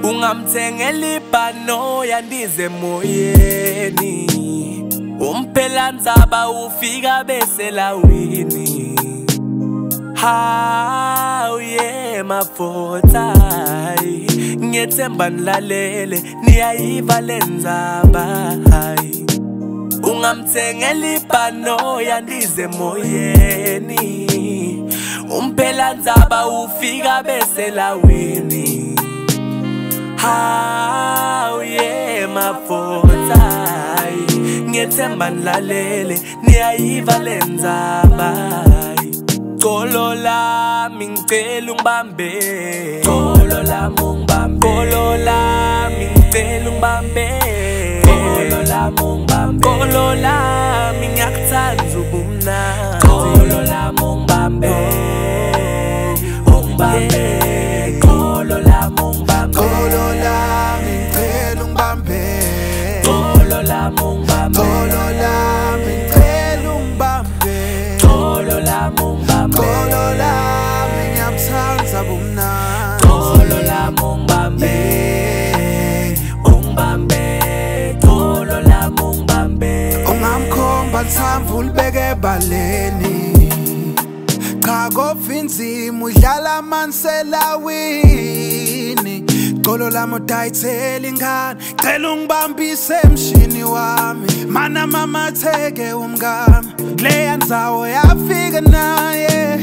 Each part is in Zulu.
Ungamthengela ibhanoya ndize emoyeni, umphela ndzaba ufika beselawini. Hawu yeah mafota, ngiyethemba nilalele niyayiva le ndzaba. Ungamthengela ibhanoya ndize emoyeni, umphela ndzaba ufika beselawini. Hawu yeah mafota, ngiyethemba nilalele niyayiva le ndzaba. Colo lami ngicela ungibambe, colo lami ungibambe, colo lami ngicela ungibambe, colo lami ungibambe, colo lami ngiyakuthanda ubumnandi, colo lami ungibambe, ungibambe, colo lami ungibambe, colo lami ngicela ungibambe, colo lami ungibambe, colo lami ngicela ungibambe, colo lami ungibambe, colo lami ngiyakuthanda ubumnandi, colo lami ungibambe, ungibambe, colo lami ungibambe. ungamkhomba ntsamvu ulibeke ebaleni, cha kofa inzima udlala amanselawini. Colo lami udayithela ingane, cela ungibambise emshini wami, mana mamatheke umngami, kuleya ndzawo yafika naye.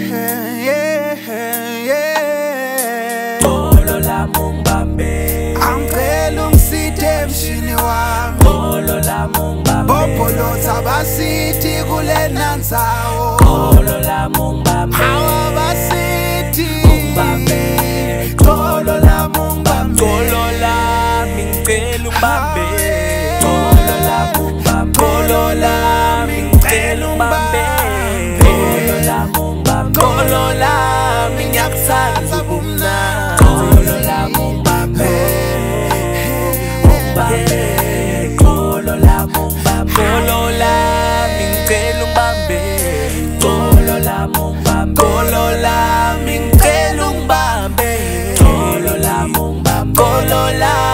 Colo lami ungibambe, angicela ungisithe emshini wami, colo lami ungibambe, bopholotha basithi kulena ndzawo, colo lami ungibambe, hawa basithi ungibambe, colo lami ungibambe, colo lami ngicela ungibambe, colo lami ungibambe, colo lami ngicela ungibambe, colo lami ungibambe, colo lami ngiyakuthanda ubumnandi, colo lami ungibambe, ungibambe, colo lami ungibambe, colo lami ngicela ungibambe, colo lami ungibambe, colo lami ngicela ungibambe, colo lami ungibambe, colo lami